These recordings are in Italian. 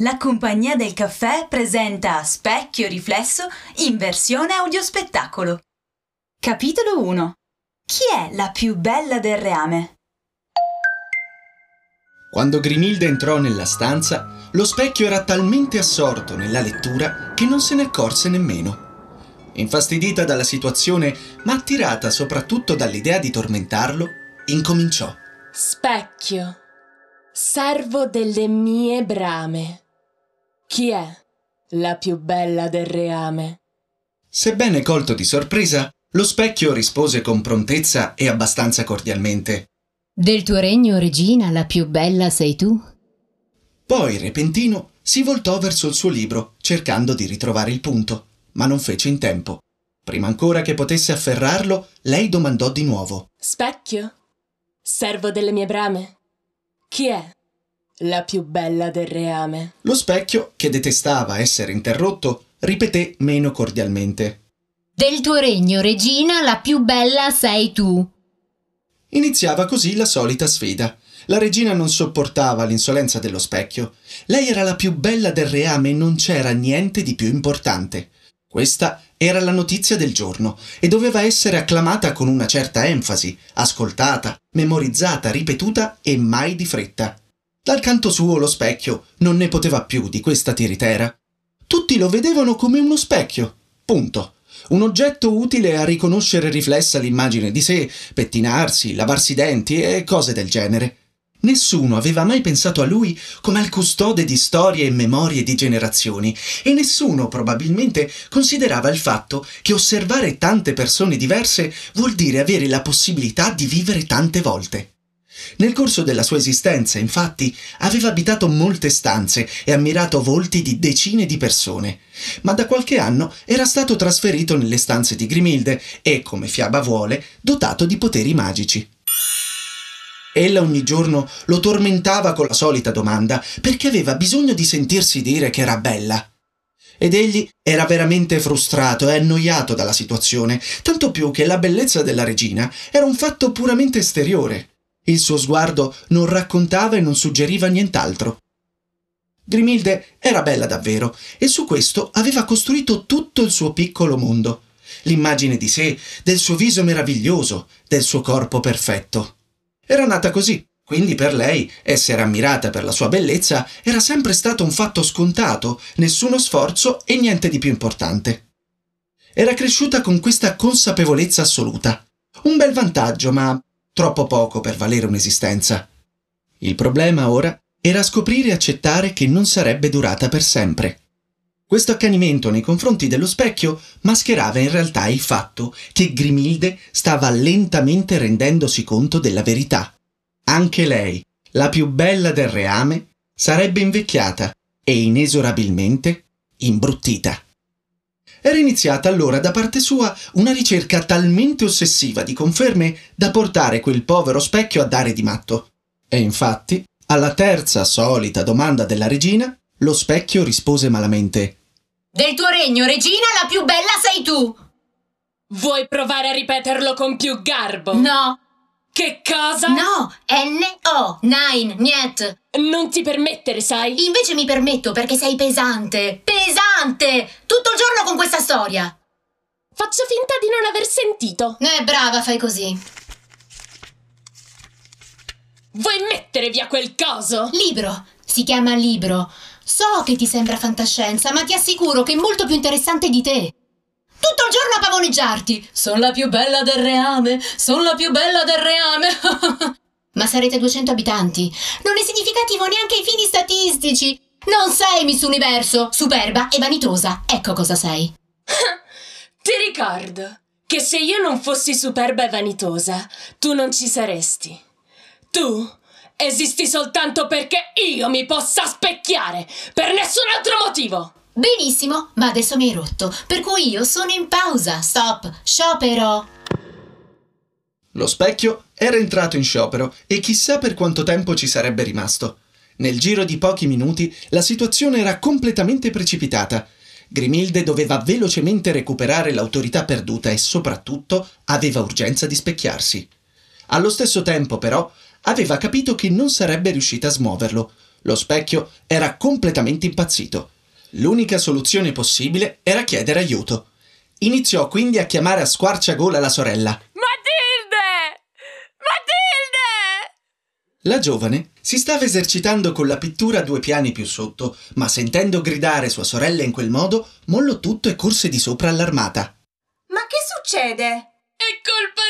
La compagnia del caffè presenta Specchio Riflesso in versione audiospettacolo. Capitolo 1. Chi è la più bella del reame? Quando Grimilde entrò nella stanza, lo specchio era talmente assorto nella lettura che non se ne accorse nemmeno. Infastidita dalla situazione, ma attirata soprattutto dall'idea di tormentarlo, incominciò. Specchio, servo delle mie brame. Chi è la più bella del reame? Sebbene colto di sorpresa, lo specchio rispose con prontezza e abbastanza cordialmente. Del tuo regno, regina, la più bella sei tu? Poi, repentino, si voltò verso il suo libro, cercando di ritrovare il punto, ma non fece in tempo. Prima ancora che potesse afferrarlo, lei domandò di nuovo. Specchio, servo delle mie brame. Chi è la più bella del reame? Lo specchio, che detestava essere interrotto, ripeté meno cordialmente. Del tuo regno, regina, la più bella sei tu. Iniziava così la solita sfida. La regina non sopportava l'insolenza dello specchio. Lei era la più bella del reame e non c'era niente di più importante. Questa era la notizia del giorno e doveva essere acclamata con una certa enfasi, ascoltata, memorizzata, ripetuta e mai di fretta. Dal canto suo lo specchio non ne poteva più di questa tiritera. Tutti lo vedevano come uno specchio. Punto. Un oggetto utile a riconoscere riflessa l'immagine di sé, pettinarsi, lavarsi i denti e cose del genere. Nessuno aveva mai pensato a lui come al custode di storie e memorie di generazioni e nessuno probabilmente considerava il fatto che osservare tante persone diverse vuol dire avere la possibilità di vivere tante volte. Nel corso della sua esistenza, infatti, aveva abitato molte stanze e ammirato volti di decine di persone, ma da qualche anno era stato trasferito nelle stanze di Grimilde e, come fiaba vuole, dotato di poteri magici. Ella ogni giorno lo tormentava con la solita domanda perché aveva bisogno di sentirsi dire che era bella. Ed egli era veramente frustrato e annoiato dalla situazione, tanto più che la bellezza della regina era un fatto puramente esteriore. Il suo sguardo non raccontava e non suggeriva nient'altro. Grimilde era bella davvero e su questo aveva costruito tutto il suo piccolo mondo. L'immagine di sé, del suo viso meraviglioso, del suo corpo perfetto. Era nata così, quindi per lei essere ammirata per la sua bellezza era sempre stato un fatto scontato, nessuno sforzo e niente di più importante. Era cresciuta con questa consapevolezza assoluta. Un bel vantaggio, ma troppo poco per valere un'esistenza. Il problema ora era scoprire e accettare che non sarebbe durata per sempre. Questo accanimento nei confronti dello specchio mascherava in realtà il fatto che Grimilde stava lentamente rendendosi conto della verità. Anche lei, la più bella del reame, sarebbe invecchiata e inesorabilmente imbruttita. Era iniziata allora da parte sua una ricerca talmente ossessiva di conferme da portare quel povero specchio a dare di matto. E infatti, alla terza solita domanda della regina, lo specchio rispose malamente. Del tuo regno, regina, la più bella sei tu. Vuoi provare a ripeterlo con più garbo? No. Che cosa? No, N-O, nine, niet. Non ti permettere, sai? Invece mi permetto perché sei pesante. Pesante! Tutto il giorno con questa storia. Faccio finta di non aver sentito. Brava, fai così. Vuoi mettere via quel coso? Libro. Si chiama libro. So che ti sembra fantascienza, ma ti assicuro che è molto più interessante di te. Tutto il giorno a pavoneggiarti. Sono la più bella del reame. Sono la più bella del reame. Ma sarete 200 abitanti. Non è significativo neanche ai fini statistici. Non sei Miss Universo. Superba e vanitosa. Ecco cosa sei. Ti ricordo che se io non fossi superba e vanitosa, tu non ci saresti. Tu esisti soltanto perché io mi possa specchiare. Per nessun altro motivo. Benissimo, ma adesso mi hai rotto, per cui io sono in pausa. Stop, sciopero. Lo specchio era entrato in sciopero e chissà per quanto tempo ci sarebbe rimasto. Nel giro di pochi minuti la situazione era completamente precipitata. Grimilde doveva velocemente recuperare l'autorità perduta e soprattutto aveva urgenza di specchiarsi. Allo stesso tempo, però, aveva capito che non sarebbe riuscita a smuoverlo. Lo specchio era completamente impazzito. L'unica soluzione possibile era chiedere aiuto. Iniziò quindi a chiamare a squarciagola la sorella. Matilde! Matilde! La giovane si stava esercitando con la pittura 2 piani più sotto, ma sentendo gridare sua sorella in quel modo, mollò tutto e corse di sopra allarmata. Ma che succede? È colpa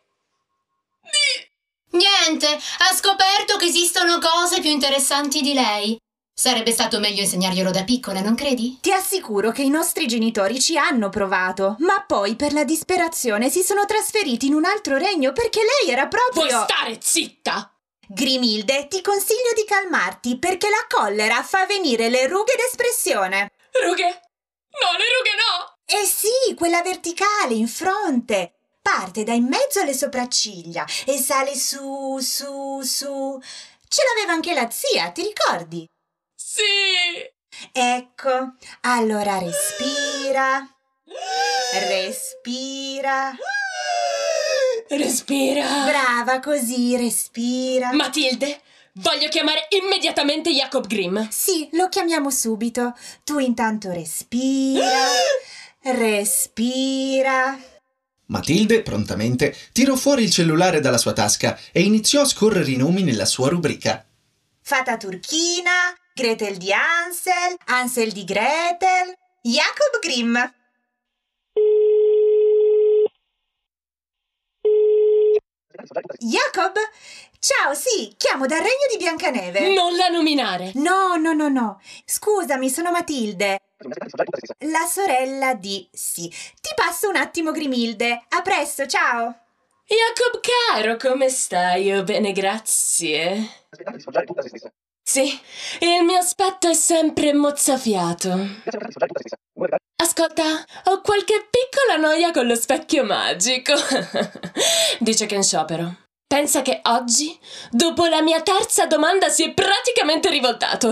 di... Niente, ha scoperto che esistono cose più interessanti di lei. Sarebbe stato meglio insegnarglielo da piccola, non credi? Ti assicuro che i nostri genitori ci hanno provato, ma poi per la disperazione si sono trasferiti in un altro regno perché lei era proprio... Vuoi stare zitta? Grimilde, ti consiglio di calmarti perché la collera fa venire le rughe d'espressione. Rughe? No, le rughe no! Eh sì, quella verticale in fronte. Parte da in mezzo alle sopracciglia e sale su. Ce l'aveva anche la zia, ti ricordi? Sì! Ecco, allora respira. Respira. Brava, così, respira. Matilde, voglio chiamare immediatamente Jacob Grimm. Sì, lo chiamiamo subito. Tu intanto respira. Matilde, prontamente, tirò fuori il cellulare dalla sua tasca e iniziò a scorrere i nomi nella sua rubrica. Fata turchina, Gretel di Hansel, Hansel di Gretel, Jacob Grimm. Jacob? Ciao, sì, chiamo dal regno di Biancaneve. Non la nominare. No. Scusami, sono Matilde. La sorella di... Sì. Ti passo un attimo, Grimilde. A presto, ciao. Jacob caro, come stai? Io bene, grazie. Sì, il mio aspetto è sempre mozzafiato. Ascolta, ho qualche piccola noia con lo specchio magico. Dice che è in sciopero. Pensa che oggi, dopo la mia terza domanda, si è praticamente rivoltato.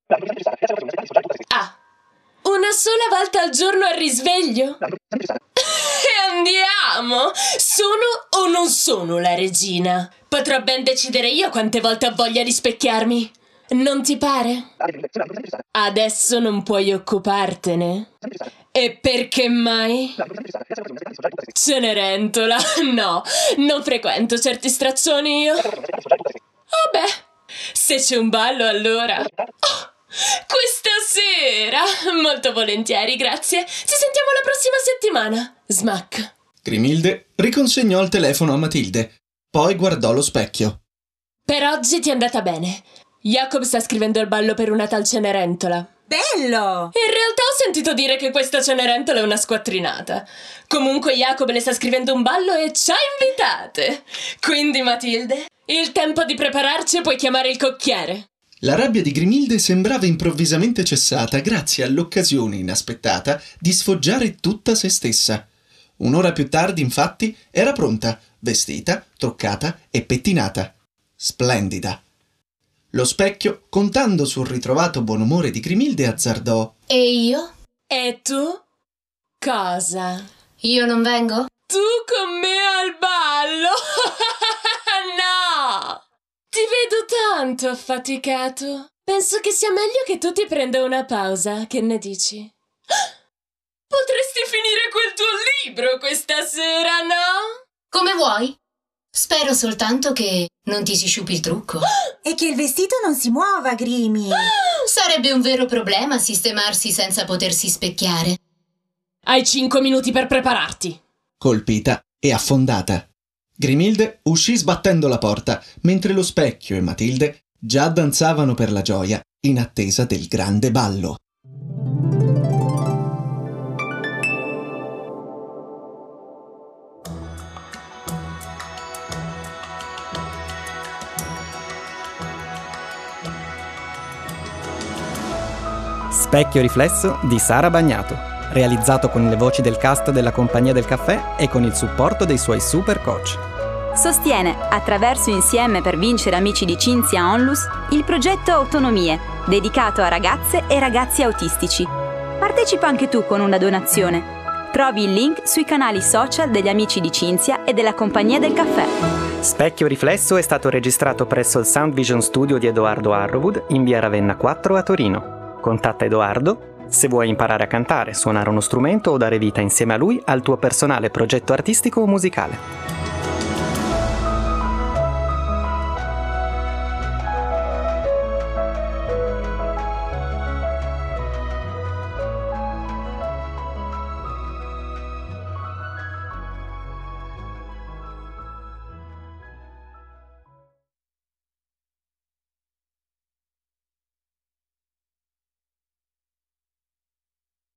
Ah, una sola volta al giorno al risveglio? E andiamo! Sono o non sono la regina? Potrò ben decidere io quante volte ho voglia di specchiarmi. Non ti pare? Adesso non puoi occupartene? E perché mai? Cenerentola, no, non frequento certi straccioni io. Vabbè, se c'è un ballo allora... Oh, questa sera! Molto volentieri, grazie. Ci sentiamo la prossima settimana. Smack. Grimilde riconsegnò il telefono a Matilde, poi guardò lo specchio. Per oggi ti è andata bene. Jacob sta scrivendo il ballo per una tal Cenerentola. Bello! In realtà ho sentito dire che questa Cenerentola è una squattrinata. Comunque Jacob le sta scrivendo un ballo e ci ha invitate. Quindi Matilde, il tempo di prepararci e puoi chiamare il cocchiere. La rabbia di Grimilde sembrava improvvisamente cessata grazie all'occasione inaspettata di sfoggiare tutta se stessa. Un'ora più tardi, infatti, era pronta, vestita, truccata e pettinata. Splendida. Lo specchio, contando sul ritrovato buon umore di Grimilde, azzardò. E io? E tu? Cosa? Io non vengo? Tu con me al ballo? No! Ti vedo tanto affaticato. Penso che sia meglio che tu ti prenda una pausa. Che ne dici? Potresti finire quel tuo libro questa sera, no? Come vuoi. Spero soltanto che non ti si sciupi il trucco. E che il vestito non si muova, Grimi. Sarebbe un vero problema sistemarsi senza potersi specchiare. Hai 5 minuti per prepararti. Colpita e affondata. Grimilde uscì sbattendo la porta, mentre lo specchio e Matilde già danzavano per la gioia in attesa del grande ballo. Specchio riflesso di Sara Bagnato, realizzato con le voci del cast della Compagnia del Caffè e con il supporto dei suoi super coach. Sostiene, attraverso Insieme per vincere Amici di Cinzia Onlus, il progetto Autonomie, dedicato a ragazze e ragazzi autistici. Partecipa anche tu con una donazione. Trovi il link sui canali social degli Amici di Cinzia e della Compagnia del Caffè. Specchio Riflesso è stato registrato presso il Sound Vision Studio di Edoardo Arrowood in via Ravenna 4 a Torino. Contatta Edoardo se vuoi imparare a cantare, suonare uno strumento o dare vita insieme a lui al tuo personale progetto artistico o musicale.